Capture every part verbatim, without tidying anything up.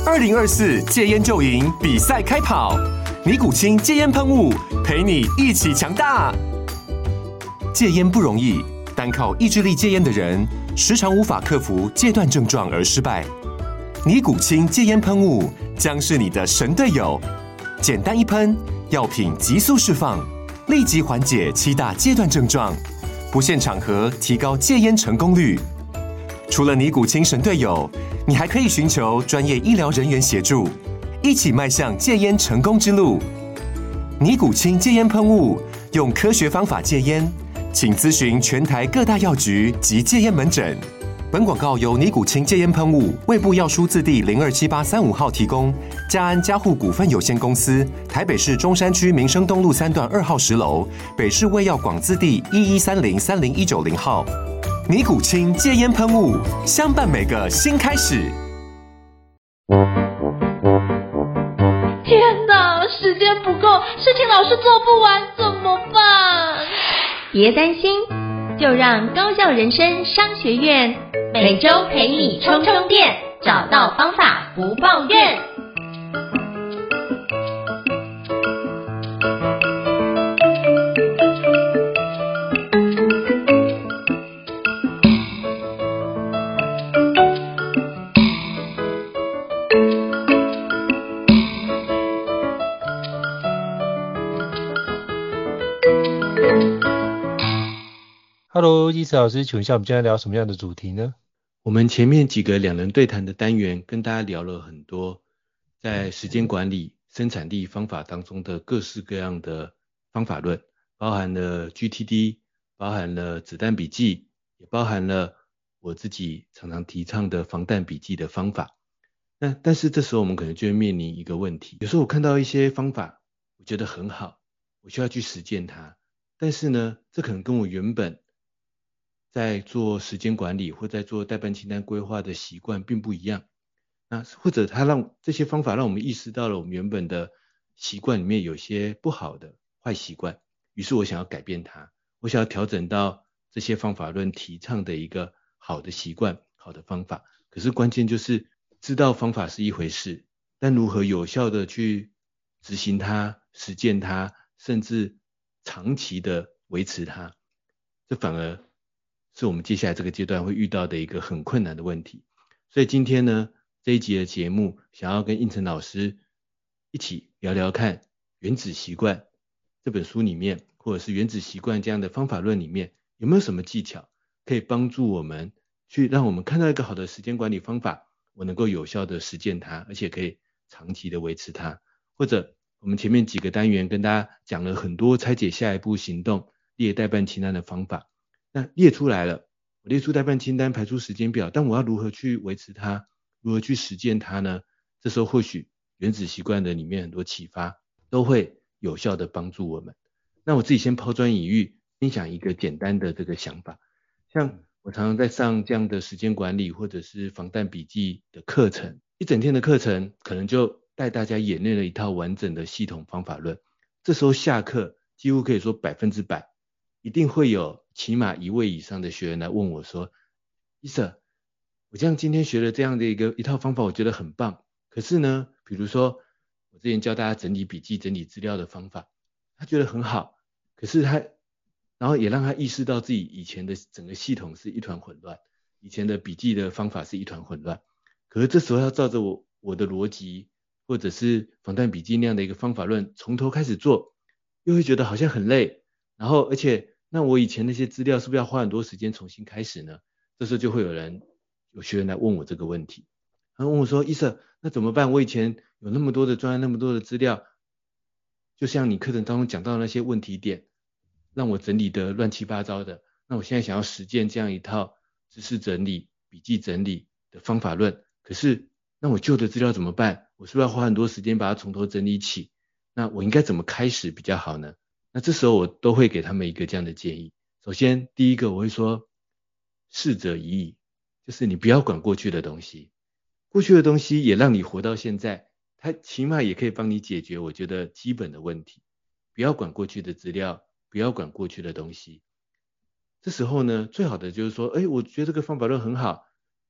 二零二四戒烟就赢比赛开跑，尼古清戒烟喷雾陪你一起强大。戒烟不容易，单靠意志力戒烟的人，时常无法克服戒断症状而失败。尼古清戒烟喷雾将是你的神队友，简单一喷，药品急速释放，立即缓解七大戒断症状，不限场合提高戒烟成功率。除了尼古清神队友，你还可以寻求专业医疗人员协助，一起迈向戒烟成功之路。尼古清戒烟喷雾，用科学方法戒烟，请咨询全台各大药局及戒烟门诊。本广告由尼古清戒烟喷雾、卫部药书字第零二七八三五号提供，嘉安嘉护股份有限公司，台北市中山区民生东路三段二号十楼，北市卫药广字第一一三零三零一九零号。尼古清戒烟喷雾，相伴每个新开始。 天哪，时间不够，事情老是做不完，怎么办？ 别担心，就让高效人生商学院每周陪你充充电，找到方法不抱怨。 Hello， 伊慈老师，请问一下，我们今天聊什么样的主题呢？ 我们前面几个两人对谈的单元跟大家聊了很多在时间管理、生产力方法当中的各式各样的方法论，包含了 G T D， 包含了子弹笔记，也包含了我自己常常提倡的防弹笔记的方法。那但是这时候我们可能就会面临一个问题，有时候我看到一些方法，我觉得很好，我需要去实践它，但是呢，这可能跟我原本在做时间管理或在做待办清单规划的习惯并不一样，那或者它让这些方法让我们意识到了我们原本的习惯里面有些不好的坏习惯，于是我想要改变它，我想要调整到这些方法论提倡的一个好的习惯、好的方法。可是关键就是知道方法是一回事，但如何有效的去执行它、实践它，甚至长期的维持它，这反而是我们接下来这个阶段会遇到的一个很困难的问题。所以今天呢，这一集的节目想要跟应成老师一起聊聊看《原子习惯》这本书里面，或者是《原子习惯》这样的方法论里面，有没有什么技巧可以帮助我们去让我们看到一个好的时间管理方法，我能够有效的实践它，而且可以长期的维持它。或者我们前面几个单元跟大家讲了很多拆解下一步行动、列待办清单的方法，那列出来了，我列出待办清单，排出时间表，但我要如何去维持它，如何去实践它呢？这时候或许原子习惯的里面很多启发都会有效的帮助我们。那我自己先抛砖引玉，分享一个简单的这个想法。像我常常在上这样的时间管理或者是防弹笔记的课程，一整天的课程可能就带大家演练了一套完整的系统方法论。这时候下课几乎可以说百分之百一定会有起码一位以上的学员来问我说，医生，我这样今天学了这样的一个一套方法，我觉得很棒，可是呢，比如说我之前教大家整理笔记、整理资料的方法，他觉得很好，可是他然后也让他意识到自己以前的整个系统是一团混乱，以前的笔记的方法是一团混乱，可是这时候要照着我我的逻辑或者是防弹笔记那样的一个方法论从头开始做，又会觉得好像很累，然后而且那我以前那些资料是不是要花很多时间重新开始呢？这时候就会有人有学员来问我这个问题，他问我说，医生，那怎么办？我以前有那么多的专案，那么多的资料，就像你课程当中讲到的那些问题点，让我整理的乱七八糟的，那我现在想要实践这样一套知识整理、笔记整理的方法论，可是那我旧的资料怎么办？我是不是要花很多时间把它从头整理起？那我应该怎么开始比较好呢？那这时候我都会给他们一个这样的建议。首先第一个我会说，逝者已矣，就是你不要管过去的东西，过去的东西也让你活到现在，它起码也可以帮你解决我觉得基本的问题，不要管过去的资料，不要管过去的东西。这时候呢，最好的就是说，哎，我觉得这个方法论很好，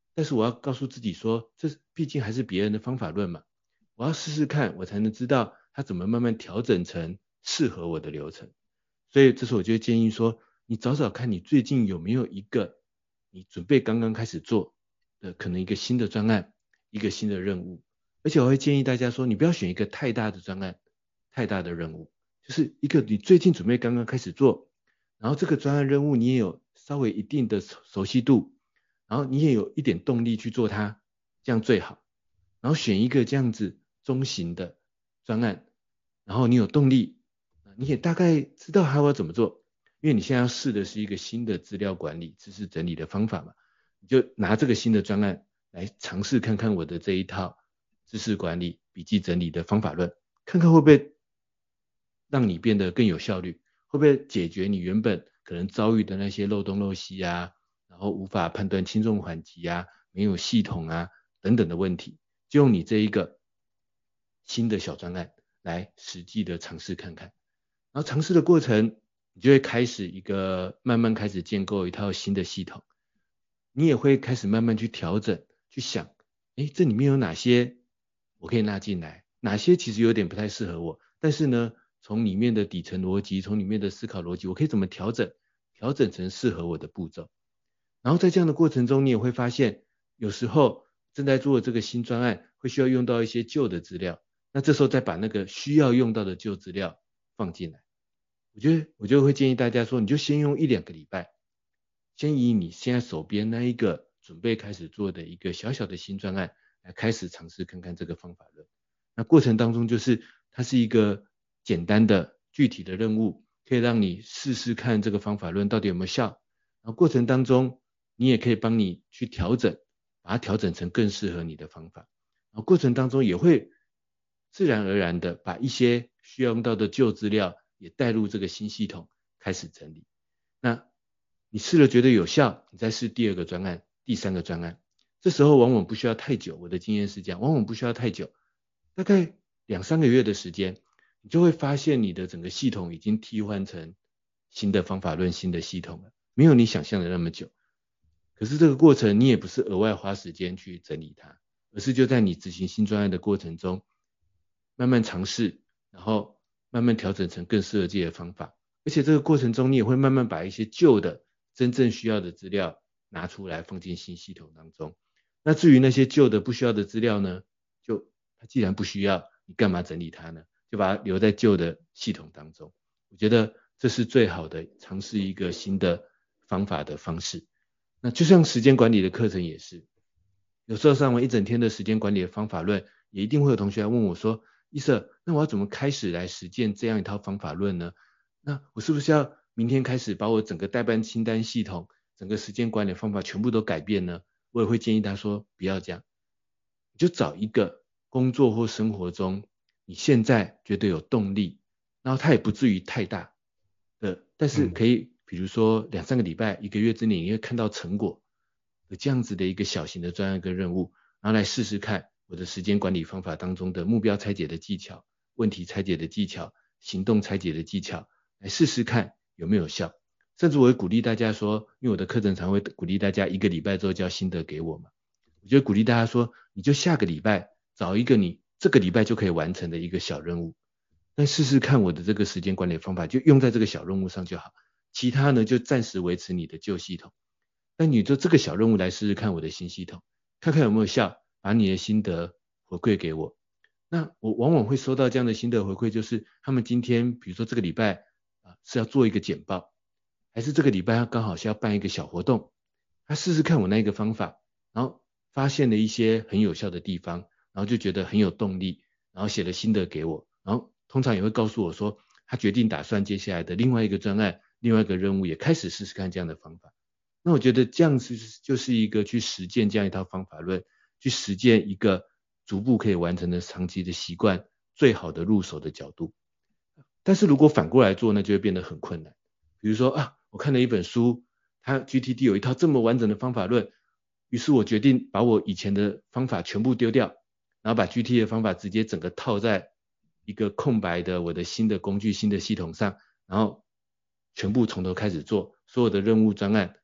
但是我要告诉自己说，这毕竟还是别人的方法论嘛，我要试试看，我才能知道它怎么慢慢调整成适合我的流程。所以这时候我就会建议说，你找找看你最近有没有一个你准备刚刚开始做的可能一个新的专案，一个新的任务。而且我会建议大家说，你不要选一个太大的专案，太大的任务，就是一个你最近准备刚刚开始做，然后这个专案任务你也有稍微一定的熟悉度，然后你也有一点动力去做它，这样最好。然后选一个这样子中型的专案，然后你有动力，你也大概知道它要怎么做，因为你现在要试的是一个新的资料管理、知识整理的方法嘛，你就拿这个新的专案来尝试看看我的这一套知识管理、笔记整理的方法论，看看会不会让你变得更有效率，会不会解决你原本可能遭遇的那些漏洞漏隙啊，然后无法判断轻重缓急啊，没有系统啊等等的问题，就用你这一个新的小专案来实际的尝试看看。然后尝试的过程，你就会开始一个慢慢开始建构一套新的系统，你也会开始慢慢去调整，去想，诶，这里面有哪些我可以纳进来，哪些其实有点不太适合我，但是呢，从里面的底层逻辑，从里面的思考逻辑，我可以怎么调整，调整成适合我的步骤。然后在这样的过程中，你也会发现，有时候正在做这个新专案，会需要用到一些旧的资料，那这时候再把那个需要用到的旧资料放进来。我觉得我就会建议大家说，你就先用一两个礼拜，先以你现在手边那一个准备开始做的一个小小的新专案来开始尝试看看这个方法论。那过程当中就是它是一个简单的具体的任务，可以让你试试看这个方法论到底有没有效。然后过程当中你也可以帮你去调整，把它调整成更适合你的方法。然后过程当中也会自然而然的把一些需要用到的旧资料也带入这个新系统开始整理。那你试了觉得有效，你再试第二个专案、第三个专案。这时候往往不需要太久，我的经验是这样，往往不需要太久，大概两三个月的时间，你就会发现你的整个系统已经替换成新的方法论、新的系统了，没有你想象的那么久。可是这个过程你也不是额外花时间去整理它，而是就在你执行新专案的过程中，慢慢尝试，然后慢慢调整成更适合自己的方法。而且这个过程中你也会慢慢把一些旧的真正需要的资料拿出来放进新系统当中。那至于那些旧的不需要的资料呢，就它既然不需要，你干嘛整理它呢？就把它留在旧的系统当中。我觉得这是最好的尝试一个新的方法的方式。那就像时间管理的课程也是，有时候上完一整天的时间管理的方法论，也一定会有同学来问我说，医生，那我要怎么开始来实践这样一套方法论呢？那我是不是要明天开始把我整个代办清单系统、整个时间管理方法全部都改变呢？我也会建议他说不要这样，你就找一个工作或生活中你现在觉得有动力，然后它也不至于太大的，但是可以比如说两三个礼拜、一个月之内你会看到成果的这样子的一个小型的专案跟任务，然后来试试看我的时间管理方法当中的目标拆解的技巧、问题拆解的技巧、行动拆解的技巧，来试试看有没有效。甚至我会鼓励大家说，因为我的课程常会鼓励大家一个礼拜之后交心得给我嘛，我就鼓励大家说，你就下个礼拜找一个你这个礼拜就可以完成的一个小任务，那试试看我的这个时间管理方法就用在这个小任务上就好，其他呢就暂时维持你的旧系统。那你就这个小任务来试试看我的新系统，看看有没有效，把你的心得回馈给我。那我往往会收到这样的心得回馈，就是他们今天比如说这个礼拜啊是要做一个简报，还是这个礼拜刚好是要办一个小活动，他试试看我那个方法，然后发现了一些很有效的地方，然后就觉得很有动力，然后写了心得给我，然后通常也会告诉我说他决定打算接下来的另外一个专案、另外一个任务也开始试试看这样的方法。那我觉得这样子就是一个去实践这样一套方法论，去实践一个逐步可以完成的长期的习惯，最好的入手的角度。但是如果反过来做，那就会变得很困难。比如说啊，我看了一本书，它 G T D 有一套这么完整的方法论，于是我决定把我以前的方法全部丢掉，然后把 G T D 的方法直接整个套在一个空白的我的新的工具、新的系统上，然后全部从头开始做，所有的任务专案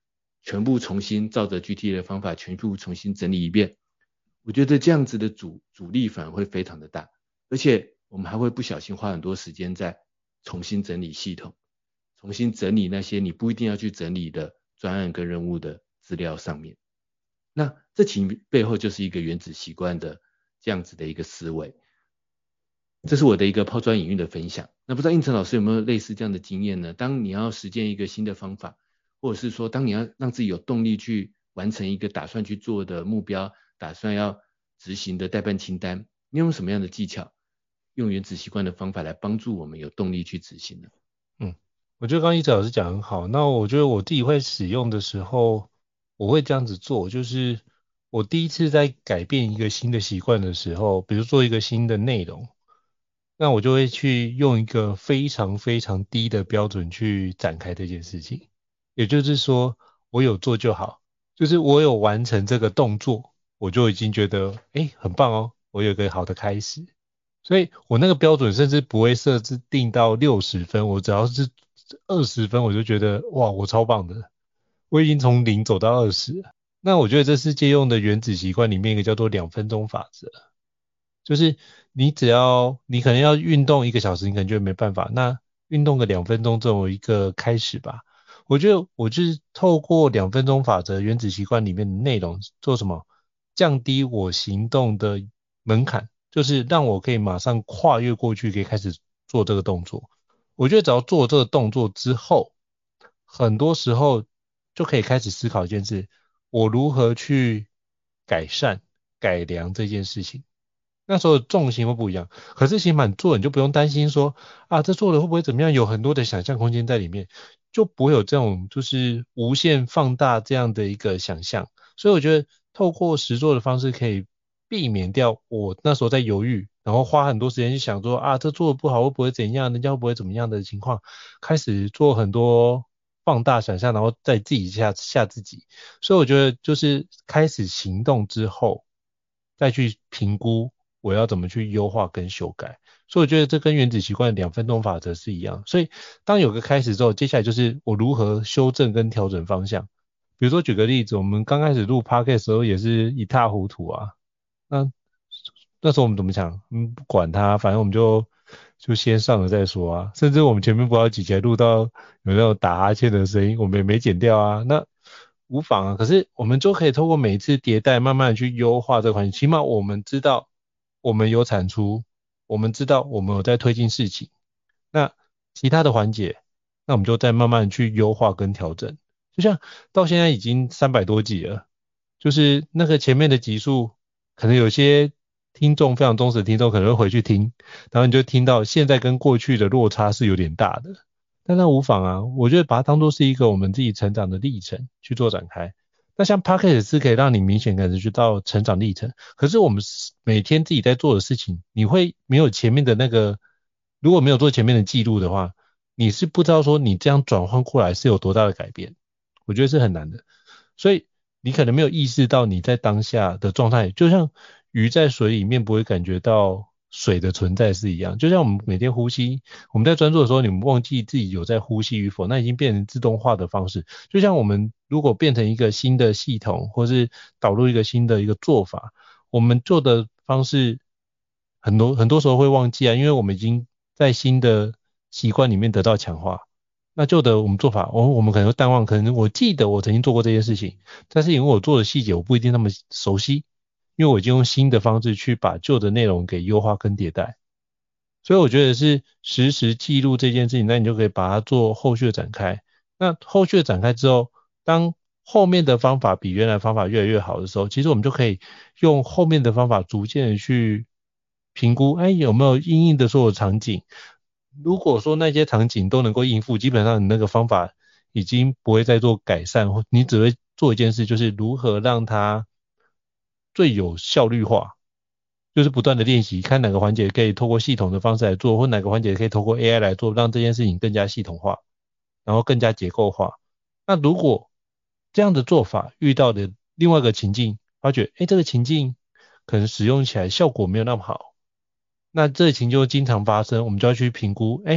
全部重新照着 G T D 的方法全部重新整理一遍，我觉得这样子的阻阻力反而会非常的大，而且我们还会不小心花很多时间在重新整理系统，重新整理那些你不一定要去整理的专案跟任务的资料上面。那这其背后就是一个原子习惯的这样子的一个思维。这是我的一个抛砖引玉的分享。那不知道应成老师有没有类似这样的经验呢？当你要实践一个新的方法，或者是说当你要让自己有动力去完成一个打算去做的目标，打算要执行的待办清单，你用什么样的技巧，用原子习惯的方法来帮助我们有动力去执行呢？ 嗯，我觉得刚刚一直老师讲很好。那我觉得我自己会使用的时候，我会这样子做，就是我第一次在改变一个新的习惯的时候，比如做一个新的内容，那我就会去用一个非常非常低的标准去展开这件事情。也就是说，我有做就好，就是我有完成这个动作，我就已经觉得诶很棒哦，我有个好的开始。所以我那个标准甚至不会设置定到六十分，我只要是二十分，我就觉得哇，我超棒的，我已经从零走到二十了。那我觉得这是借用的原子习惯里面一个叫做两分钟法则，就是你只要你可能要运动一个小时，你可能就没办法，那运动个两分钟这种一个开始吧。我觉得我就是透过两分钟法则原子习惯里面的内容做什么，降低我行动的门槛，就是让我可以马上跨越过去，可以开始做这个动作。我觉得只要做这个动作之后，很多时候就可以开始思考一件事，我如何去改善改良这件事情。那时候重心会不一样，可是起码你做你就不用担心说啊这做了会不会怎么样，有很多的想象空间在里面，就不会有这种就是无限放大这样的一个想象。所以我觉得透过实作的方式可以避免掉我那时候在犹豫，然后花很多时间去想说啊这做的不好会不会怎样，人家会不会怎么样的情况，开始做很多放大想象，然后再自己吓吓自己。所以我觉得就是开始行动之后再去评估我要怎么去优化跟修改。所以我觉得这跟原子习惯两分钟法则是一样。所以当有个开始之后，接下来就是我如何修正跟调整方向。比如说举个例子，我们刚开始录 podcast 的时候也是一塌糊涂啊。那那时候我们怎么想？嗯，不管它，反正我们就就先上了再说啊。甚至我们前面不知道几节录到有那种打哈欠的声音，我们也没剪掉啊。那无妨啊。可是我们就可以透过每一次迭代，慢慢的去优化这个环境。起码我们知道我们有产出，我们知道我们有在推进事情。那其他的环节，那我们就再慢慢去优化跟调整。就像到现在已经三百多集了，就是那个前面的集数，可能有些听众非常忠实的听众可能会回去听，然后你就听到现在跟过去的落差是有点大的，但那无妨啊，我觉得把它当作是一个我们自己成长的历程去做展开。那像 Podcast 是可以让你明显感觉到成长历程，可是我们每天自己在做的事情，你会没有前面的那个，如果没有做前面的记录的话，你是不知道说你这样转换过来是有多大的改变，我觉得是很难的。所以你可能没有意识到你在当下的状态，就像鱼在水里面不会感觉到水的存在是一样。就像我们每天呼吸，我们在专注的时候，你们忘记自己有在呼吸与否，那已经变成自动化的方式。就像我们如果变成一个新的系统，或是导入一个新的一个做法，我们做的方式很多很多时候会忘记啊，因为我们已经在新的习惯里面得到强化。那旧的我们做法，我我们可能会淡忘，可能我记得我曾经做过这件事情，但是因为我做的细节我不一定那么熟悉，因为我已经用新的方式去把旧的内容给优化跟迭代。所以我觉得是实时记录这件事情，那你就可以把它做后续的展开。那后续的展开之后，当后面的方法比原来方法越来越好的时候，其实我们就可以用后面的方法逐渐的去评估，哎，有没有因应的所有场景。如果说那些场景都能够应付，基本上你那个方法已经不会再做改善，或你只会做一件事，就是如何让它最有效率化，就是不断的练习，看哪个环节可以透过系统的方式来做，或哪个环节可以透过 A I 来做，让这件事情更加系统化，然后更加结构化。那如果这样的做法遇到的另外一个情境，发觉诶这个情境可能使用起来效果没有那么好，那这情就经常发生，我们就要去评估，哎，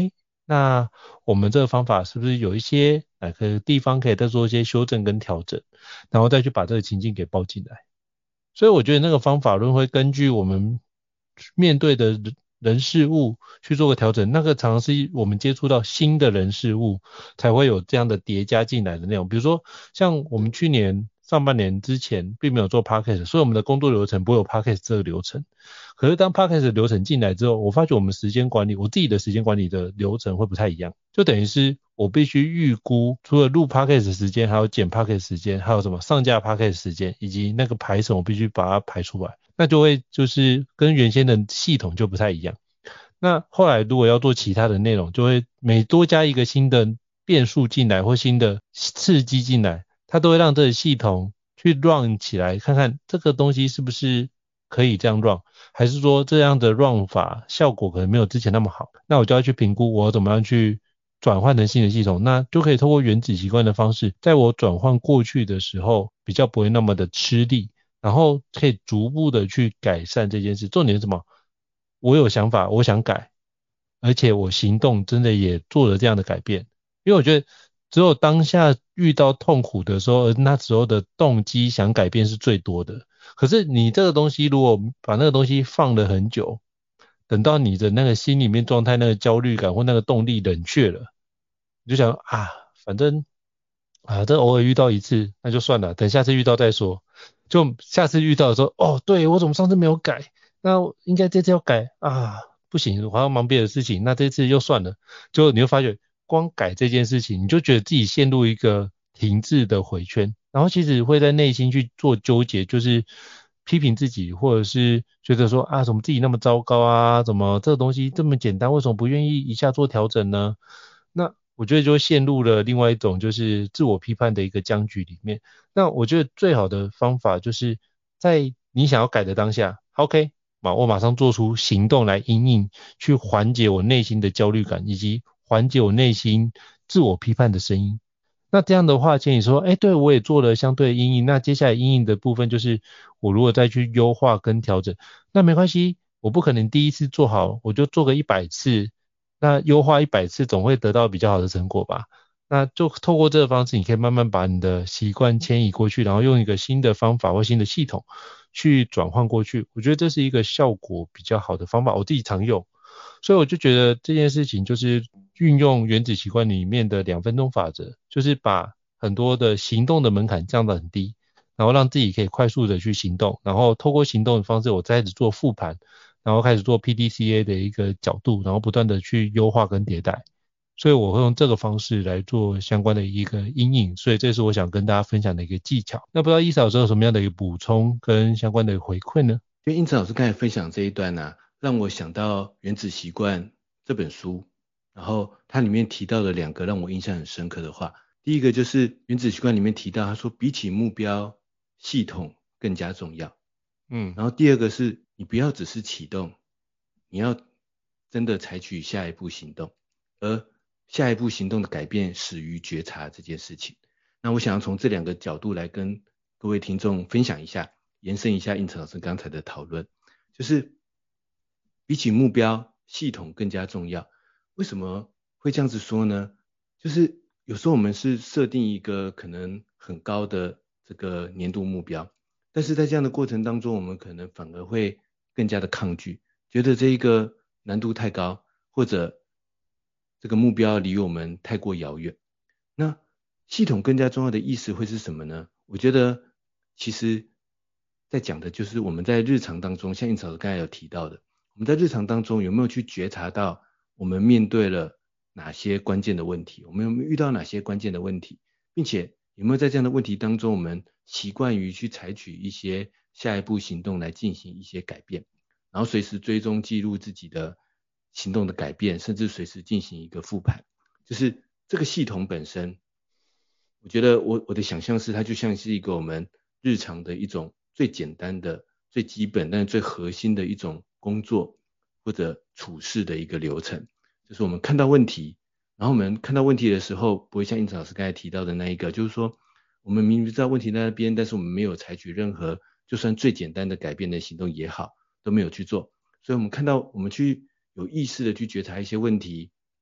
那我们这个方法是不是有一些哪个地方可以再做一些修正跟调整，然后再去把这个情境给包进来。所以我觉得那个方法论会根据我们面对的人人事物去做个调整，那个常常是我们接触到新的人事物才会有这样的叠加进来的内容。比如说像我们去年上半年之前并没有做 podcast， 所以我们的工作流程不会有 podcast 这个流程。可是当 podcast 流程进来之后，我发觉我们时间管理，我自己的时间管理的流程会不太一样，就等于是我必须预估除了录 podcast 的时间，还有剪 podcast 的时间，还有什么上架 podcast 的时间，以及那个排程我必须把它排出来，那就会就是跟原先的系统就不太一样。那后来如果要做其他的内容，就会每多加一个新的变数进来或新的刺激进来，它都会让这个系统去 run 起来，看看这个东西是不是可以这样 run， 还是说这样的 run 法效果可能没有之前那么好，那我就要去评估我怎么样去转换成新的系统，那就可以透过原子习惯的方式，在我转换过去的时候比较不会那么的吃力，然后可以逐步的去改善这件事。重点是什么？我有想法，我想改，而且我行动真的也做了这样的改变。因为我觉得只有当下遇到痛苦的时候，那时候的动机想改变是最多的。可是你这个东西如果把那个东西放了很久，等到你的那个心里面状态那个焦虑感或那个动力冷却了，你就想啊反正啊这偶尔遇到一次那就算了，等下次遇到再说。就下次遇到的时候，哦对我怎么上次没有改，那应该这次要改啊，不行我还要忙别的事情，那这次就算了。就你会发觉光改这件事情，你就觉得自己陷入一个停滞的回圈，然后其实会在内心去做纠结，就是批评自己，或者是觉得说啊怎么自己那么糟糕啊，怎么这个东西这么简单，为什么不愿意一下做调整呢？那我觉得就陷入了另外一种就是自我批判的一个僵局里面。那我觉得最好的方法就是在你想要改的当下 OK， 我马上做出行动来因应，去缓解我内心的焦虑感，以及缓解我内心自我批判的声音。那这样的话建议说诶对我也做了相对的因应，那接下来因应的部分就是我如果再去优化跟调整，那没关系，我不可能第一次做好我就做个一百次，那优化一百次总会得到比较好的成果吧。那就透过这个方式，你可以慢慢把你的习惯迁移过去，然后用一个新的方法或新的系统去转换过去。我觉得这是一个效果比较好的方法，我自己常用。所以我就觉得这件事情就是运用原子习惯里面的两分钟法则，就是把很多的行动的门槛降得很低，然后让自己可以快速的去行动，然后透过行动的方式我再开始做复盘，然后开始做 P D C A 的一个角度，然后不断的去优化跟迭代。所以我会用这个方式来做相关的一个因应，所以这是我想跟大家分享的一个技巧。那不知道伊嫂老师有什么样的一个补充跟相关的回馈呢？ 因为英子老师刚才分享这一段呢、啊，让我想到《原子习惯》这本书，然后它里面提到的两个让我印象很深刻的话。第一个就是《原子习惯》里面提到，他说比起目标，系统更加重要。嗯，然后第二个是你不要只是启动，你要真的采取下一步行动，而下一步行动的改变始于觉察这件事情。那我想要从这两个角度来跟各位听众分享一下，延伸一下应成老师刚才的讨论，就是比起目标，系统更加重要。为什么会这样子说呢？就是有时候我们是设定一个可能很高的这个年度目标，但是在这样的过程当中，我们可能反而会更加的抗拒，觉得这一个难度太高，或者这个目标离我们太过遥远。那系统更加重要的意思会是什么呢？我觉得其实在讲的就是我们在日常当中，像应草刚才有提到的，我们在日常当中有没有去觉察到我们面对了哪些关键的问题，我们有没有遇到哪些关键的问题，并且有没有在这样的问题当中，我们习惯于去采取一些下一步行动来进行一些改变，然后随时追踪记录自己的行动的改变，甚至随时进行一个复盘。就是这个系统本身，我觉得我我的想象是它就像是一个我们日常的一种最简单的最基本但是最核心的一种工作或者处事的一个流程。就是我们看到问题，然后我们看到问题的时候，不会像应成老师刚才提到的那一个，就是说我们明明知道问题在那边，但是我们没有采取任何就算最简单的改变的行动也好，都没有去做。所以我们看到我们去有意识的去觉察一些问题，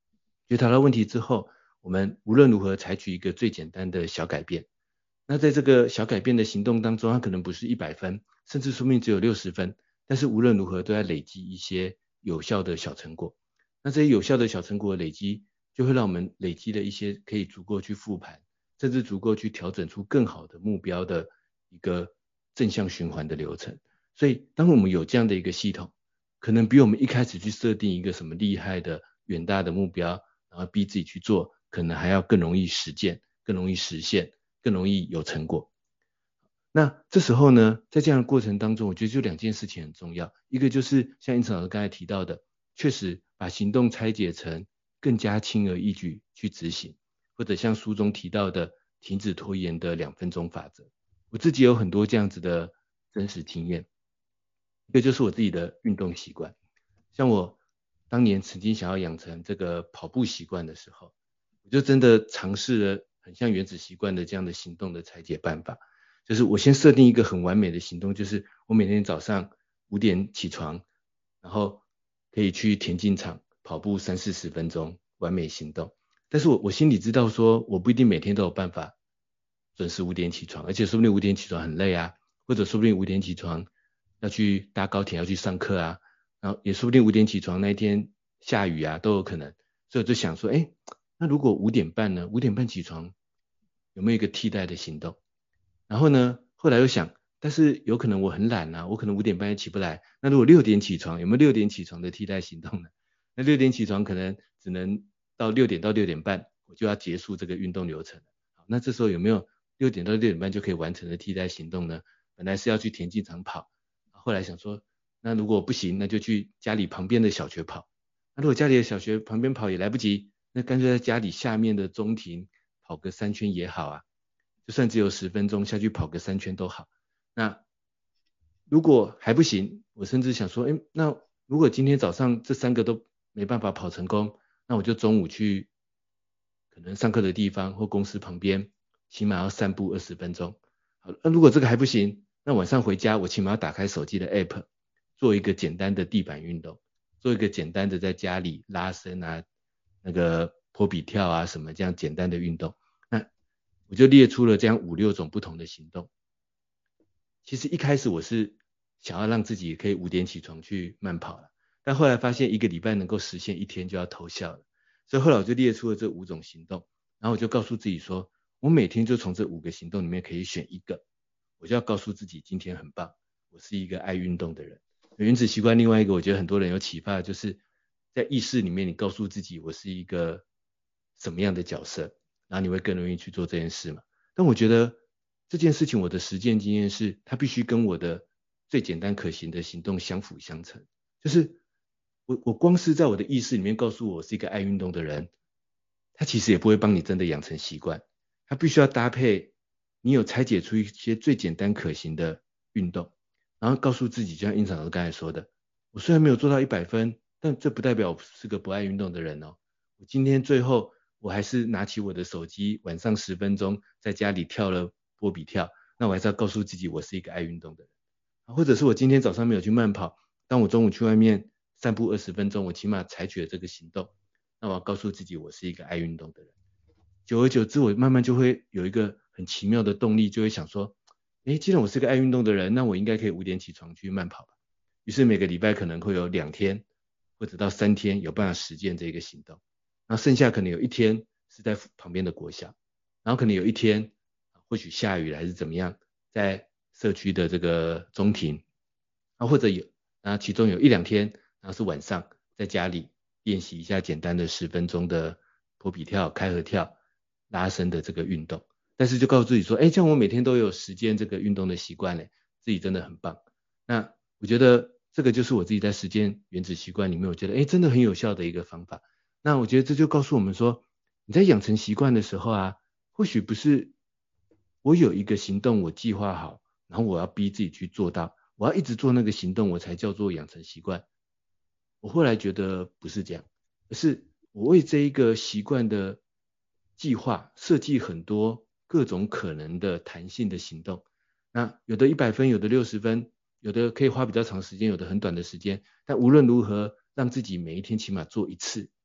觉察到问题之后，我们无论如何采取一个最简单的小改变。那在这个小改变的行动当中，它可能不是一百分，甚至说不定只有六十分，但是无论如何都要累积一些有效的小成果。那这些有效的小成果的累积，就会让我们累积了一些可以足够去复盘，甚至足够去调整出更好的目标的一个正向循环的流程。所以当我们有这样的一个系统，可能比我们一开始去设定一个什么厉害的远大的目标，然后逼自己去做，可能还要更容易实践，更容易实现，更容易有成果。那这时候呢，在这样的过程当中，我觉得就两件事情很重要。一个就是像英成老师刚才提到的，确实把行动拆解成更加轻而易举去执行，或者像书中提到的停止拖延的两分钟法则。我自己有很多这样子的真实经验。一个就是我自己的运动习惯，像我当年曾经想要养成这个跑步习惯的时候，我就真的尝试了很像原子习惯的这样的行动的拆解办法。就是我先设定一个很完美的行动，就是我每天早上五点起床，然后可以去田径场跑步三四十分钟，完美行动。但是我我心里知道说，我不一定每天都有办法准时五点起床，而且说不定五点起床很累啊，或者说不定五点起床要去搭高铁要去上课啊，然后也说不定五点起床那一天下雨啊，都有可能。所以我就想说，哎，那如果五点半呢？五点半起床有没有一个替代的行动？然后呢，后来又想，但是有可能我很懒啊，我可能五点半也起不来。那如果六点起床，有没有六点起床的替代行动呢？那六点起床可能只能到六点到六点半，我就要结束这个运动流程。好，那这时候有没有六点到六点半就可以完成的替代行动呢？本来是要去田径场跑，后来想说，那如果不行，那就去家里旁边的小学跑。那如果家里的小学旁边跑也来不及，那干脆在家里下面的中庭跑个三圈也好啊。就算只有十分钟下去跑个三圈都好。那如果还不行，我甚至想说，哎，那如果今天早上这三个都没办法跑成功，那我就中午去可能上课的地方或公司旁边，起码要散步二十分钟。好，那如果这个还不行，那晚上回家我起码要打开手机的 app， 做一个简单的地板运动，做一个简单的在家里拉伸啊，那个坡比跳啊什么这样简单的运动。我就列出了这样五六种不同的行动。其实一开始我是想要让自己可以五点起床去慢跑了，但后来发现一个礼拜能够实现一天就要偷笑了，所以后来我就列出了这五种行动，然后我就告诉自己说，我每天就从这五个行动里面可以选一个，我就要告诉自己今天很棒，我是一个爱运动的人。原子习惯另外一个我觉得很多人有启发，就是在意识里面你告诉自己我是一个什么样的角色，然后你会更容易去做这件事嘛。但我觉得这件事情我的实践经验是，它必须跟我的最简单可行的行动相辅相成。就是我我光是在我的意识里面告诉我是一个爱运动的人，它其实也不会帮你真的养成习惯。它必须要搭配你有拆解出一些最简单可行的运动，然后告诉自己，就像英长老师刚才说的，我虽然没有做到一百分，但这不代表我是个不爱运动的人哦。我今天最后我还是拿起我的手机，晚上十分钟在家里跳了波比跳，那我还是要告诉自己我是一个爱运动的人。或者是我今天早上没有去慢跑，当我中午去外面散步二十分钟，我起码采取了这个行动，那我要告诉自己我是一个爱运动的人。久而久之，我慢慢就会有一个很奇妙的动力，就会想说，诶，既然我是个爱运动的人，那我应该可以五点起床去慢跑吧。于是每个礼拜可能会有两天或者到三天有办法实践这个行动，然后剩下可能有一天是在旁边的国小，然后可能有一天或许下雨了还是怎么样，在社区的这个中庭，然后或者有，然后其中有一两天，然后是晚上在家里练习一下简单的十分钟的坡比跳、开合跳、拉伸的这个运动。但是就告诉自己说，哎，这样我每天都有实践这个运动的习惯嘞，自己真的很棒。那我觉得这个就是我自己在实践原子习惯里面，我觉得哎真的很有效的一个方法。那我觉得这就告诉我们说，你在养成习惯的时候啊，或许不是我有一个行动我计划好，然后我要逼自己去做到，我要一直做那个行动我才叫做养成习惯。我后来觉得不是这样，而是我为这一个习惯的计划设计很多各种可能的弹性的行动。那有的一百分，有的六十分，有的可以花比较长时间，有的很短的时间，但无论如何让自己每一天起码做一次，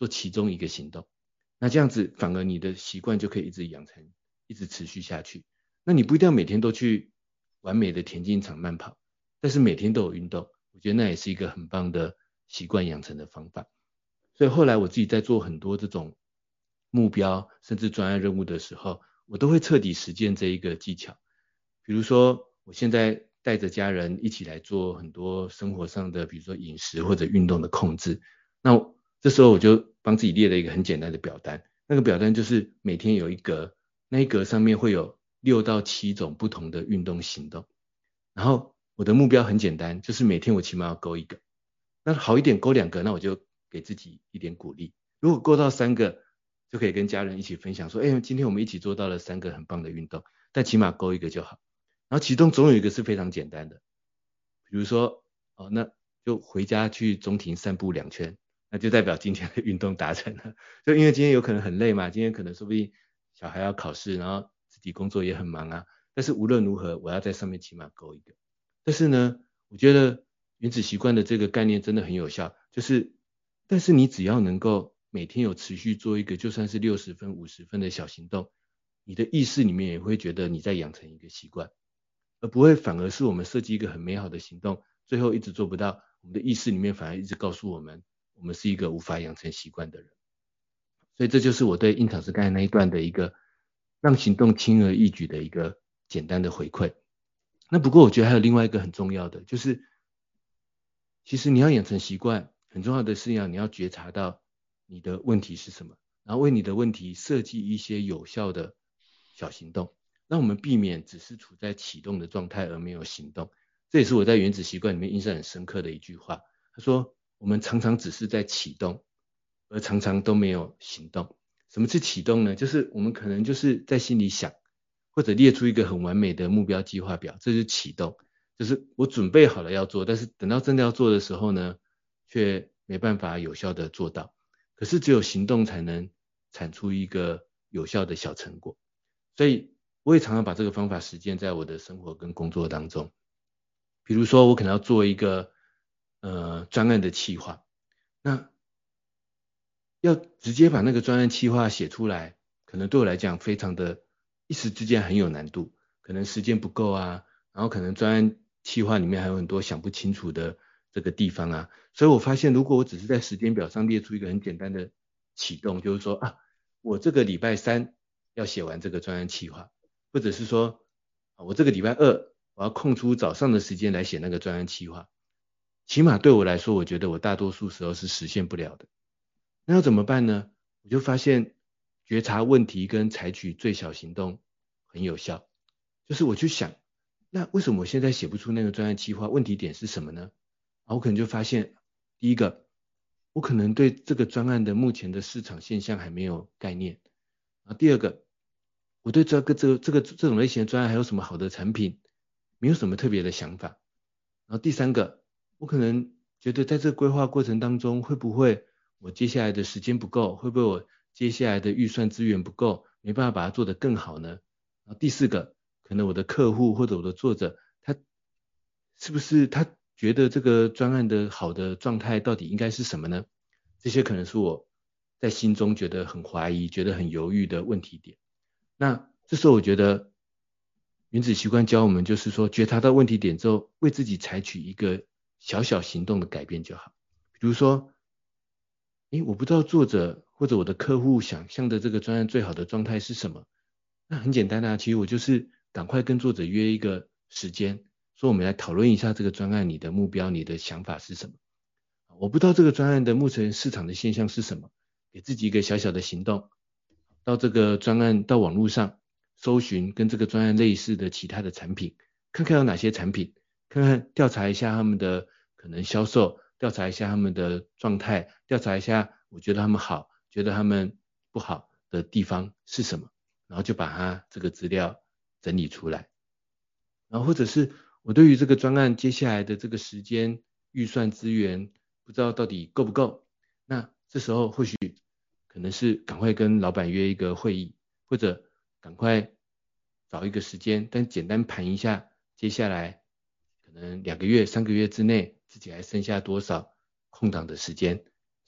做其中一个行动。那这样子反而你的习惯就可以一直养成，一直持续下去。那你不一定要每天都去完美的田径场慢跑，但是每天都有运动，我觉得那也是一个很棒的习惯养成的方法。所以后来我自己在做很多这种目标甚至专案任务的时候，我都会彻底实践这一个技巧。比如说我现在带着家人一起来做很多生活上的比如说饮食或者运动的控制，那这时候我就帮自己列了一个很简单的表单，那个表单就是每天有一格，那一格上面会有六到七种不同的运动行动，然后我的目标很简单，就是每天我起码要勾一个，那好一点勾两个，那我就给自己一点鼓励，如果勾到三个就可以跟家人一起分享说，哎，今天我们一起做到了三个很棒的运动，但起码勾一个就好。然后其中总有一个是非常简单的，比如说哦，那就回家去中庭散步两圈，那就代表今天的运动达成了。就因为今天有可能很累嘛，今天可能说不定小孩要考试，然后自己工作也很忙啊，但是无论如何我要在上面起码勾一个。但是呢，我觉得原子习惯的这个概念真的很有效，就是但是你只要能够每天有持续做一个就算是六十分五十分的小行动，你的意识里面也会觉得你在养成一个习惯，而不会反而是我们设计一个很美好的行动，最后一直做不到，我们的意识里面反而一直告诉我们我们是一个无法养成习惯的人。所以这就是我对印堂师刚才那一段的一个让行动轻而易举的一个简单的回馈。那不过我觉得还有另外一个很重要的，就是其实你要养成习惯，很重要的是要你要觉察到你的问题是什么，然后为你的问题设计一些有效的小行动，让我们避免只是处在启动的状态而没有行动。这也是我在原子习惯里面印象很深刻的一句话，他说我们常常只是在启动，而常常都没有行动。什么是启动呢？就是我们可能就是在心里想，或者列出一个很完美的目标计划表，这是启动，就是我准备好了要做，但是等到真的要做的时候呢，却没办法有效的做到。可是只有行动才能产出一个有效的小成果。所以我也常常把这个方法实践在我的生活跟工作当中。比如说我可能要做一个呃专案的企划，那要直接把那个专案企划写出来，可能对我来讲非常的一时之间很有难度，可能时间不够啊，然后可能专案企划里面还有很多想不清楚的这个地方啊，所以我发现如果我只是在时间表上列出一个很简单的启动，就是说啊，我这个礼拜三要写完这个专案企划，或者是说我这个礼拜二我要空出早上的时间来写那个专案企划，起码对我来说，我觉得我大多数时候是实现不了的。那要怎么办呢？我就发现觉察问题跟采取最小行动很有效。就是我去想，那为什么我现在写不出那个专案计划？问题点是什么呢？然后我可能就发现，第一个，我可能对这个专案的目前的市场现象还没有概念。然后第二个，我对这个这个这个这种类型的专案还有什么好的产品，没有什么特别的想法。然后第三个，我可能觉得在这个规划过程当中，会不会我接下来的时间不够，会不会我接下来的预算资源不够，没办法把它做得更好呢？然后第四个，可能我的客户或者我的作者，他是不是他觉得这个专案的好的状态到底应该是什么呢？这些可能是我在心中觉得很怀疑，觉得很犹豫的问题点。那这时候我觉得原子习惯教我们就是说，觉察到问题点之后，为自己采取一个小小行动的改变就好。比如说诶，我不知道作者或者我的客户想象的这个专案最好的状态是什么。那很简单啊，其实我就是赶快跟作者约一个时间，说我们来讨论一下这个专案你的目标，你的想法是什么。我不知道这个专案的目前市场的现象是什么，给自己一个小小的行动，到这个专案到网络上搜寻跟这个专案类似的其他的产品，看看有哪些产品，看看调查一下他们的可能销售，调查一下他们的状态，调查一下我觉得他们好，觉得他们不好的地方是什么，然后就把它这个资料整理出来。然后或者是我对于这个专案接下来的这个时间、预算、资源不知道到底够不够，那这时候或许可能是赶快跟老板约一个会议，或者赶快找一个时间，但简单盘一下接下来可能两个月、三个月之内自己还剩下多少空档的时间，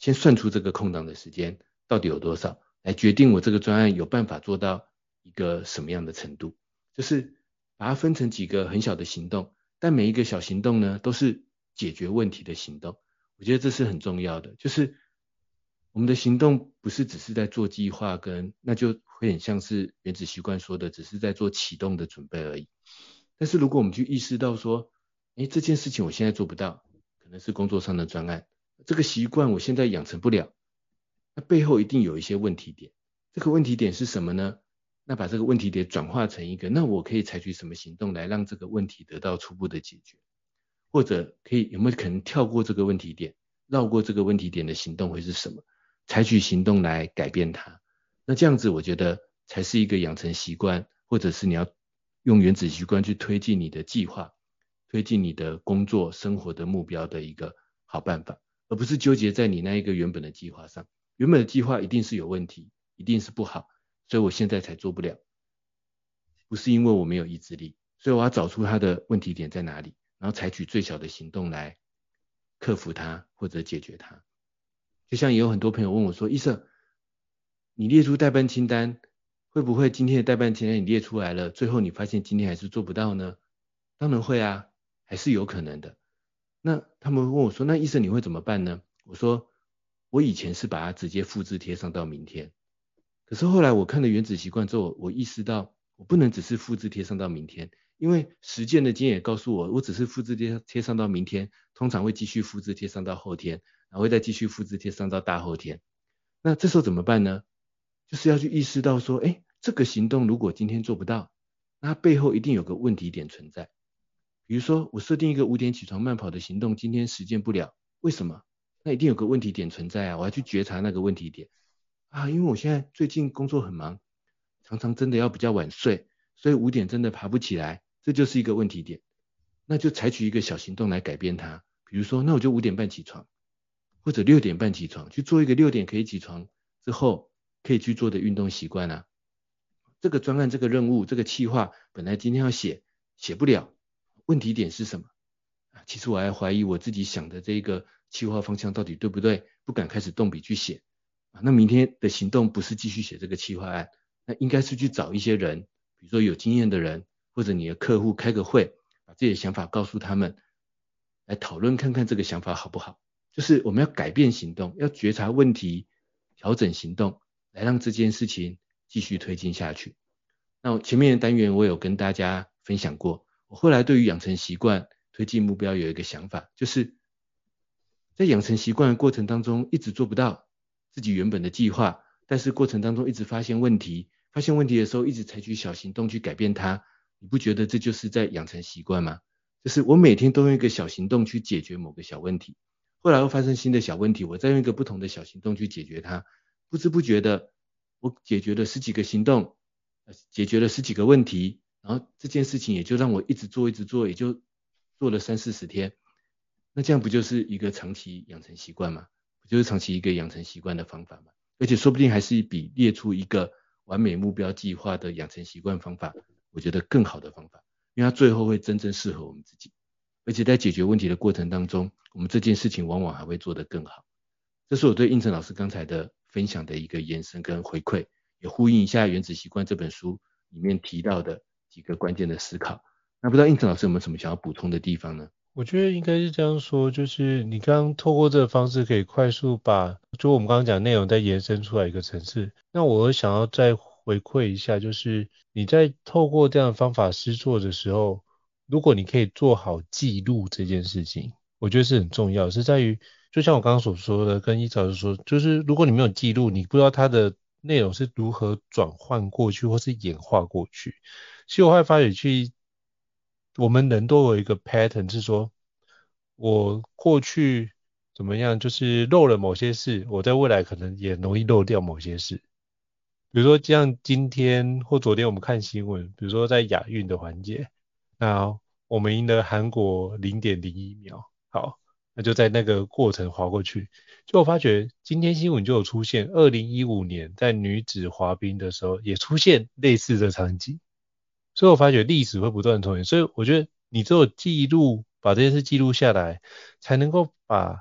先算出这个空档的时间到底有多少，来决定我这个专案有办法做到一个什么样的程度。就是把它分成几个很小的行动，但每一个小行动呢都是解决问题的行动。我觉得这是很重要的，就是我们的行动不是只是在做计划，跟那就会很像是原子习惯说的，只是在做启动的准备而已。但是如果我们去意识到说，诶，这件事情我现在做不到，可能是工作上的专案，这个习惯我现在养成不了，那背后一定有一些问题点。这个问题点是什么呢？那把这个问题点转化成一个，那我可以采取什么行动来让这个问题得到初步的解决？或者可以有没有可能跳过这个问题点，绕过这个问题点的行动会是什么？采取行动来改变它。那这样子我觉得才是一个养成习惯，或者是你要用原子习惯去推进你的计划，推进你的工作生活的目标的一个好办法，而不是纠结在你那一个原本的计划上。原本的计划一定是有问题，一定是不好，所以我现在才做不了，不是因为我没有意志力，所以我要找出它的问题点在哪里，然后采取最小的行动来克服它或者解决它。就像也有很多朋友问我说，医生，你列出待办清单，会不会今天的待办清单你列出来了，最后你发现今天还是做不到呢？当然会啊，还是有可能的。那他们问我说，那医生你会怎么办呢？我说我以前是把它直接复制贴上到明天，可是后来我看了原子习惯之后，我意识到我不能只是复制贴上到明天，因为实践的经验也告诉我，我只是复制贴贴上到明天，通常会继续复制贴上到后天，然后会再继续复制贴上到大后天。那这时候怎么办呢？就是要去意识到说，哎，这个行动如果今天做不到，那它背后一定有个问题点存在。比如说我设定一个五点起床慢跑的行动，今天实践不了，为什么？那一定有个问题点存在啊，我要去觉察那个问题点啊，因为我现在最近工作很忙，常常真的要比较晚睡，所以五点真的爬不起来，这就是一个问题点。那就采取一个小行动来改变它，比如说那我就五点半起床，或者六点半起床，去做一个六点可以起床之后可以去做的运动习惯啊。这个专案这个任务这个企划本来今天要写写不了，问题点是什么？其实我还怀疑我自己想的这个企划方向到底对不对，不敢开始动笔去写。那明天的行动不是继续写这个企划案，那应该是去找一些人，比如说有经验的人，或者你的客户开个会，把自己的想法告诉他们，来讨论看看这个想法好不好。就是我们要改变行动，要觉察问题，调整行动，来让这件事情继续推进下去。那前面的单元我有跟大家分享过，我后来对于养成习惯推进目标有一个想法，就是在养成习惯的过程当中一直做不到自己原本的计划，但是过程当中一直发现问题，发现问题的时候一直采取小行动去改变它，你不觉得这就是在养成习惯吗？就是我每天都用一个小行动去解决某个小问题，后来会发生新的小问题，我再用一个不同的小行动去解决它，不知不觉的我解决了十几个行动，解决了十几个问题，然后这件事情也就让我一直做一直做，也就做了三四十天。那这样不就是一个长期养成习惯吗？不就是长期一个养成习惯的方法吗？而且说不定还是比列出一个完美目标计划的养成习惯方法，我觉得更好的方法，因为它最后会真正适合我们自己，而且在解决问题的过程当中，我们这件事情往往还会做得更好。这是我对应成老师刚才的分享的一个延伸跟回馈，也呼应一下《原子习惯》这本书里面提到的几个关键的思考。那不知道应成老师有没有什么想要补充的地方呢？ 我觉得应该是这样说，就是你刚刚透过这个方式可以快速把就我们刚刚讲内容再延伸出来一个层次。那我想要再回馈一下，就是你在透过这样的方法施作的时候，如果你可以做好记录这件事情，我觉得是很重要，是在于就像我刚刚所说的，跟一早就说，就是如果你没有记录，你不知道它的内容是如何转换过去或是演化过去。其实我会发觉去我们人都有一个 pattern 是说，我过去怎么样，就是漏了某些事，我在未来可能也容易漏掉某些事。比如说像今天或昨天我们看新闻，比如说在亚运的环节，那我们赢了韩国 零点零一秒，好，那就在那个过程滑过去，就我发觉今天新闻就有出现二零一五年在女子滑冰的时候也出现类似的场景。所以我发觉历史会不断重演，所以我觉得你只有记录，把这件事记录下来，才能够把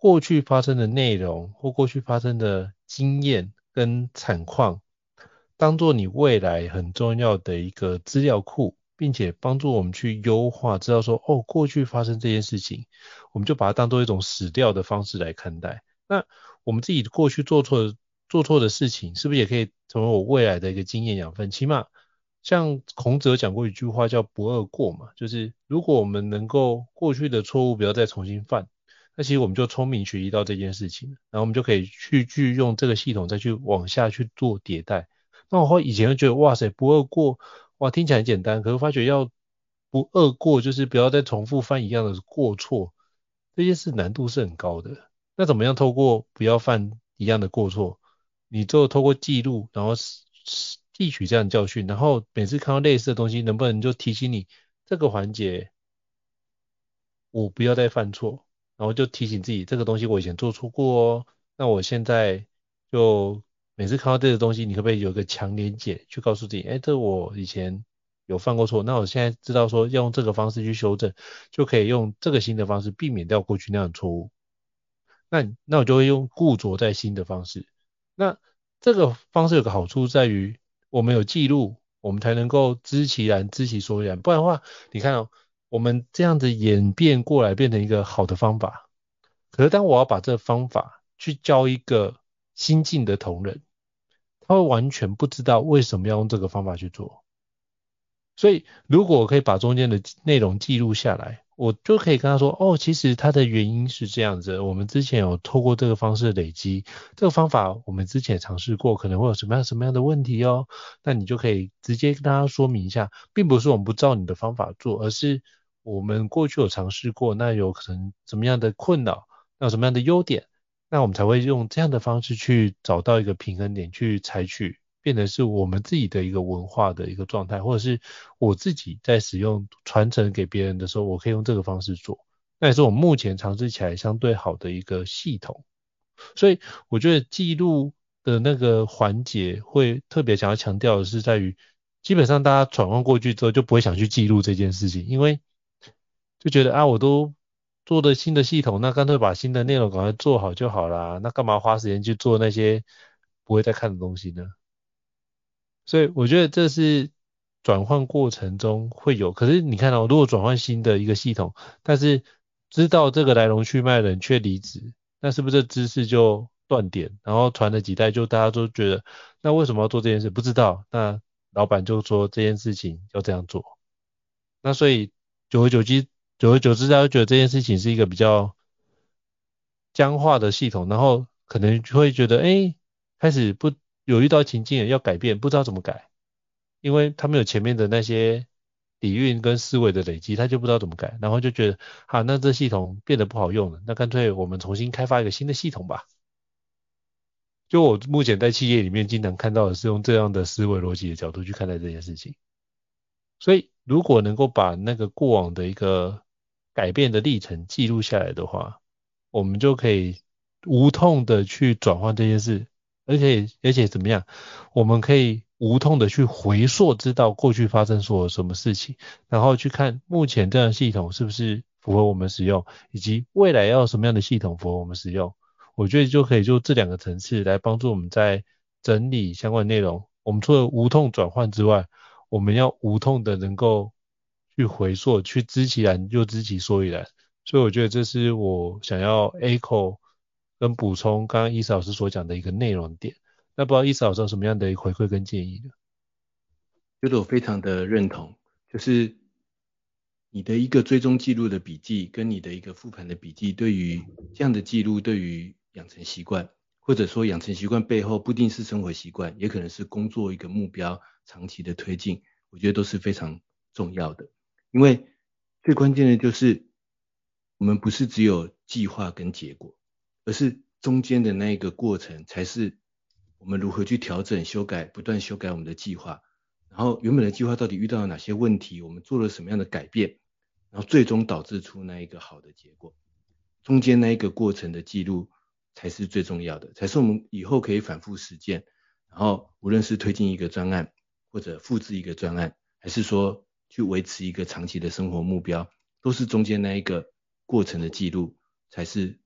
过去发生的内容或过去发生的经验跟惨况，当做你未来很重要的一个资料库，并且帮助我们去优化，知道说哦，过去发生这件事情，我们就把它当做一种史料的方式来看待。那我们自己过去做错的做错的事情，是不是也可以成为我未来的一个经验养分？起码像孔子有讲过一句话叫不贰过嘛，就是如果我们能够过去的错误不要再重新犯，那其实我们就聪明学习到这件事情，然后我们就可以去去用这个系统再去往下去做迭代。那我以前就觉得哇塞不贰过，哇听起来很简单，可是发觉要不贰过就是不要再重复犯一样的过错，这件事难度是很高的。那怎么样透过不要犯一样的过错，你就透过记录，然后汲取这样的教训，然后每次看到类似的东西，能不能就提醒你这个环节我不要再犯错，然后就提醒自己这个东西我以前做错过哦，那我现在就每次看到这个东西，你可不可以有一个强连结去告诉自己，哎，这我以前有犯过错，那我现在知道说要用这个方式去修正，就可以用这个新的方式避免掉过去那样的错误。那那我就会用固着在新的方式。那这个方式有个好处在于，我们有记录，我们才能够知其然，知其所以然。不然的话，你看哦，我们这样子演变过来变成一个好的方法，可是当我要把这个方法去教一个新进的同仁，他会完全不知道为什么要用这个方法去做。所以如果我可以把中间的内容记录下来，我就可以跟他说，哦，其实它的原因是这样子，我们之前有透过这个方式累积，这个方法我们之前尝试过，可能会有什么样什么样的问题哦，那你就可以直接跟大家说明一下，并不是我们不照你的方法做，而是我们过去有尝试过，那有可能什么样的困扰，那有什么样的优点，那我们才会用这样的方式去找到一个平衡点去采取，变成是我们自己的一个文化的一个状态，或者是我自己在使用传承给别人的时候，我可以用这个方式做，那也是我目前尝试起来相对好的一个系统。所以我觉得记录的那个环节会特别想要强调的是在于，基本上大家转换过去之后就不会想去记录这件事情，因为就觉得啊我都做的新的系统，那干脆把新的内容赶快做好就好啦，那干嘛花时间去做那些不会再看的东西呢？所以我觉得这是转换过程中会有，可是你看到、哦、如果转换新的一个系统，但是知道这个来龙去脉的人却离职，那是不是这知识就断点，然后传了几代就大家都觉得那为什么要做这件事？不知道，那老板就说这件事情要这样做，那所以久而久之，久而久之大家就觉得这件事情是一个比较僵化的系统，然后可能就会觉得哎，开始不有遇到情境要改变，不知道怎么改，因为他们有前面的那些底蕴跟思维的累积，他就不知道怎么改，然后就觉得好，那这系统变得不好用了，那干脆我们重新开发一个新的系统吧。就我目前在企业里面经常看到的是用这样的思维逻辑的角度去看待这件事情。所以如果能够把那个过往的一个改变的历程记录下来的话，我们就可以无痛的去转换这件事，而且而且怎么样，我们可以无痛的去回溯知道过去发生所什么事情，然后去看目前这样的系统是不是符合我们使用，以及未来要什么样的系统符合我们使用。我觉得就可以就这两个层次来帮助我们在整理相关内容。我们除了无痛转换之外，我们要无痛的能够去回溯，去知其然又知其所以然。所以我觉得这是我想要 echo 跟补充刚刚伊斯老师所讲的一个内容点。那不知道伊斯老师有什么样的回馈跟建议呢？ 觉得我非常的认同，就是你的一个追踪记录的笔记跟你的一个复盘的笔记，对于这样的记录，对于养成习惯，或者说养成习惯背后不一定是生活习惯，也可能是工作一个目标长期的推进，我觉得都是非常重要的。因为最关键的就是我们不是只有计划跟结果，而是中间的那一个过程才是我们如何去调整修改，不断修改我们的计划，然后原本的计划到底遇到了哪些问题，我们做了什么样的改变，然后最终导致出那一个好的结果，中间那一个过程的记录才是最重要的，才是我们以后可以反复实践，然后无论是推进一个专案，或者复制一个专案，还是说去维持一个长期的生活目标，都是中间那一个过程的记录才是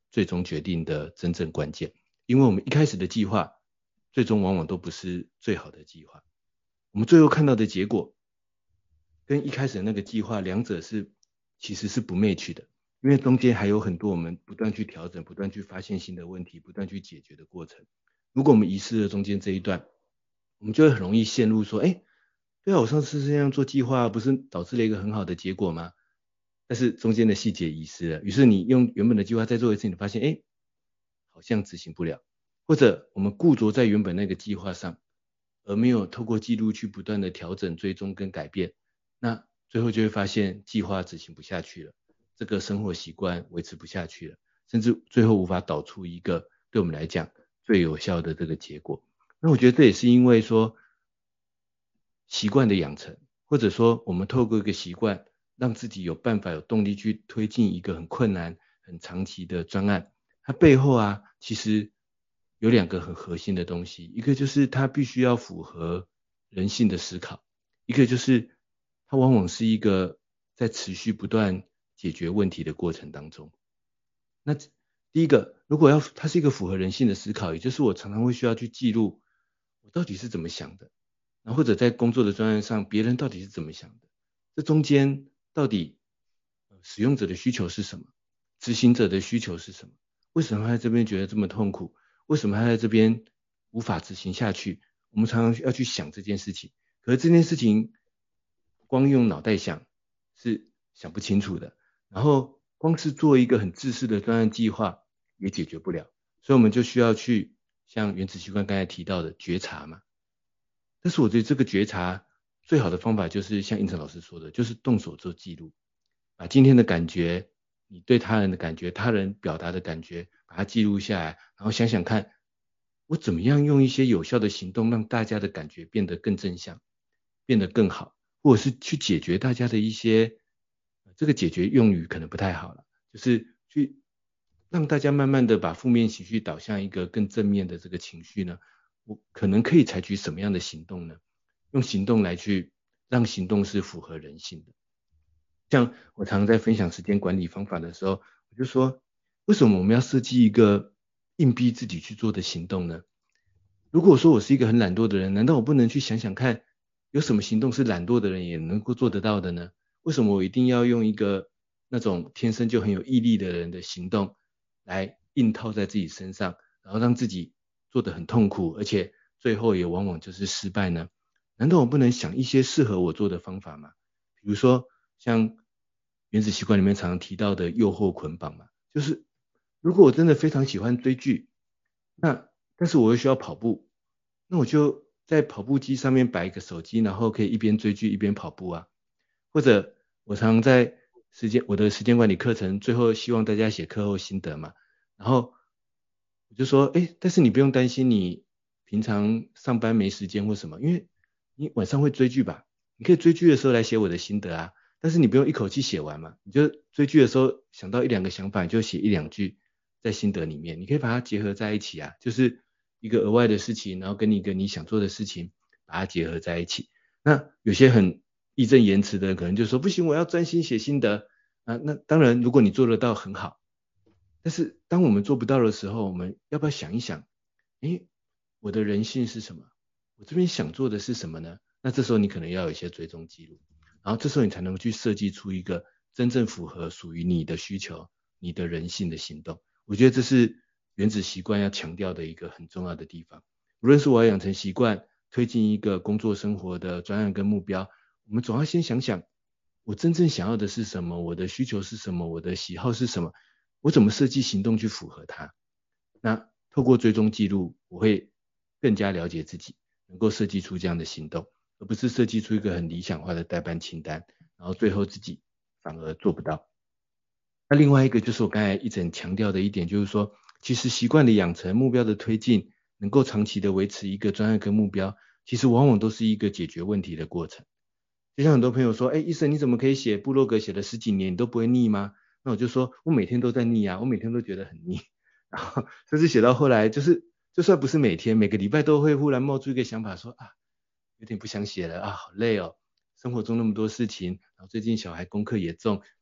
最终决定的真正关键。因为我们一开始的计划，最终往往都不是最好的计划。我们最后看到的结果，跟一开始的那个计划，两者是其实是不 match 的，因为中间还有很多我们不断去调整、不断去发现新的问题、不断去解决的过程。如果我们遗失了中间这一段，我们就会很容易陷入说，哎，对啊，我上次这样做计划，不是导致了一个很好的结果吗？但是中间的细节遗失了，于是你用原本的计划再做一次，你发现，哎，好像执行不了，或者我们固着在原本那个计划上，而没有透过记录去不断的调整、追踪跟改变，那最后就会发现计划执行不下去了，这个生活习惯维持不下去了，甚至最后无法导出一个对我们来讲最有效的这个结果。那我觉得这也是因为说习惯的养成，或者说我们透过一个习惯，让自己有办法有动力去推进一个很困难、很长期的专案，它背后啊，其实有两个很核心的东西，一个就是它必须要符合人性的思考，一个就是它往往是一个在持续不断解决问题的过程当中。那第一个，如果要它是一个符合人性的思考，也就是我常常会需要去记录我到底是怎么想的，然后或者在工作的专案上，别人到底是怎么想的，这中间到底使用者的需求是什么，执行者的需求是什么，为什么他在这边觉得这么痛苦，为什么他在这边无法执行下去，我们常常要去想这件事情，可是这件事情光用脑袋想是想不清楚的，然后光是做一个很自私的专案计划也解决不了，所以我们就需要去像原子习惯刚才提到的觉察嘛。但是我觉得这个觉察最好的方法就是像应成老师说的，就是动手做记录，把今天的感觉，你对他人的感觉，他人表达的感觉，把它记录下来，然后想想看我怎么样用一些有效的行动让大家的感觉变得更正向，变得更好，或者是去解决大家的一些，这个解决用语可能不太好了，就是去让大家慢慢的把负面情绪导向一个更正面的这个情绪呢，我可能可以采取什么样的行动呢？用行动来去让行动是符合人性的。像我常常在分享时间管理方法的时候，我就说，为什么我们要设计一个硬逼自己去做的行动呢？如果说我是一个很懒惰的人，难道我不能去想想看，有什么行动是懒惰的人也能够做得到的呢？为什么我一定要用一个那种天生就很有毅力的人的行动来硬套在自己身上，然后让自己做得很痛苦，而且最后也往往就是失败呢？难道我不能想一些适合我做的方法吗？比如说像原子习惯里面常常提到的诱惑捆绑嘛，就是如果我真的非常喜欢追剧，那但是我又需要跑步，那我就在跑步机上面摆一个手机，然后可以一边追剧一边跑步啊。或者我常常在时间我的时间管理课程最后希望大家写课后心得嘛，然后我就说，哎，但是你不用担心你平常上班没时间或什么，因为你晚上会追剧吧，你可以追剧的时候来写我的心得啊，但是你不用一口气写完嘛，你就追剧的时候想到一两个想法，你就写一两句在心得里面，你可以把它结合在一起啊，就是一个额外的事情，然后跟你一个你想做的事情把它结合在一起。那有些很义正言辞的可能就说不行，我要专心写心得啊，那当然如果你做得到很好，但是当我们做不到的时候，我们要不要想一想，诶，我的人性是什么？我这边想做的是什么呢？那这时候你可能要有一些追踪记录，然后这时候你才能去设计出一个真正符合属于你的需求、你的人性的行动。我觉得这是原子习惯要强调的一个很重要的地方。无论是我要养成习惯，推进一个工作生活的专案跟目标，我们总要先想想，我真正想要的是什么，我的需求是什么，我的喜好是什么，我怎么设计行动去符合它。那透过追踪记录，我会更加了解自己，能够设计出这样的行动，而不是设计出一个很理想化的待办清单，然后最后自己反而做不到。那另外一个就是我刚才一直很强调的一点，就是说其实习惯的养成、目标的推进，能够长期的维持一个专案跟目标，其实往往都是一个解决问题的过程。就像很多朋友说，哎，医生你怎么可以写部落格写了十几年你都不会腻吗？那我就说我每天都在腻啊，我每天都觉得很腻，然后甚至写到后来就是就算不是每天，每个礼拜都会忽然冒出一个想法说啊，有点不想写了啊，好累哦，生活中那么多事情，然后最近小孩功课也重，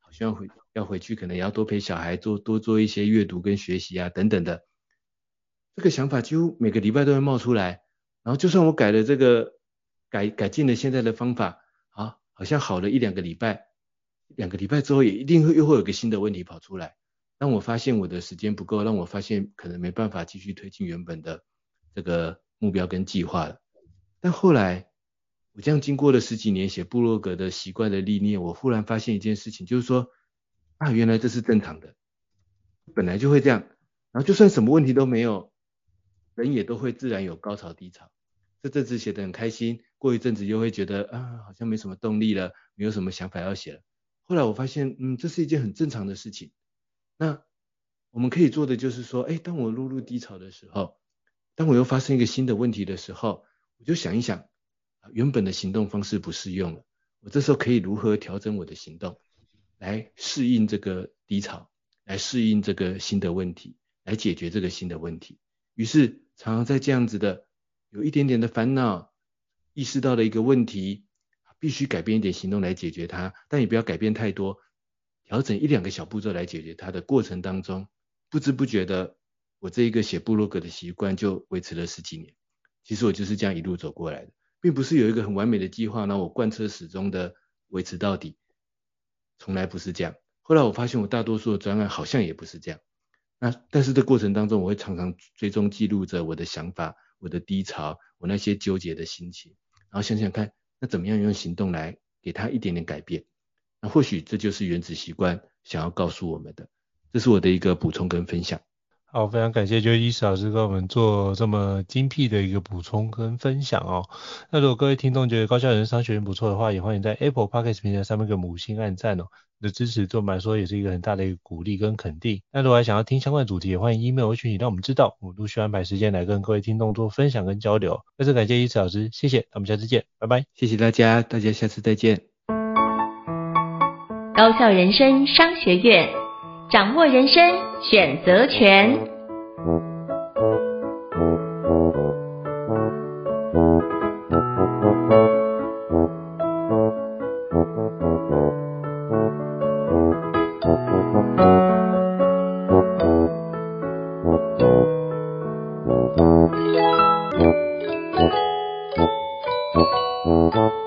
好像回要回去可能也要多陪小孩做多做一些阅读跟学习啊等等的，这个想法几乎每个礼拜都会冒出来，然后就算我改了这个改改进了现在的方法，啊，好像好了一两个礼拜，两个礼拜之后也一定会又会有个新的问题跑出来，让我发现我的时间不够，让我发现可能没办法继续推进原本的这个目标跟计划了。但后来我这样经过了十几年写部落格的习惯的历练，我忽然发现一件事情，就是说啊，原来这是正常的，本来就会这样，然后就算什么问题都没有，人也都会自然有高潮低潮。这阵子写得很开心，过一阵子又会觉得啊，好像没什么动力了，没有什么想法要写了。后来我发现，嗯，这是一件很正常的事情。那我们可以做的就是说，哎，当我落入低潮的时候，当我又发生一个新的问题的时候，我就想一想，原本的行动方式不适用了，我这时候可以如何调整我的行动，来适应这个低潮，来适应这个新的问题，来解决这个新的问题。于是常常在这样子的有一点点的烦恼，意识到了一个问题，必须改变一点行动来解决它，但也不要改变太多，调整一两个小步骤来解决它的过程当中，不知不觉的我这一个写部落格的习惯就维持了十几年。其实我就是这样一路走过来的，并不是有一个很完美的计划，然后我贯彻始终的维持到底，从来不是这样。后来我发现我大多数的专案好像也不是这样。那但是这过程当中，我会常常追踪记录着我的想法，我的低潮，我那些纠结的心情，然后想想看，那怎么样用行动来给它一点点改变。那或许这就是原子习惯想要告诉我们的，这是我的一个补充跟分享。 好，非常感谢就是医师老师跟我们做这么精辟的一个补充跟分享哦。那如果各位听众觉得高效人生商学院不错的话，也欢迎在 Apple Podcast 平台上面给我们五星按赞哦。你的支持对我们来说也是一个很大的一个鼓励跟肯定。那如果还想要听相关的主题，也欢迎 email 讯息让我们知道，我们陆续安排时间来跟各位听众做分享跟交流。再次感谢医师老师，谢谢，那我们下次见，拜拜。 谢谢大家，大家下次再见。 高效人生商学院，掌握人生选择权。 Thank you.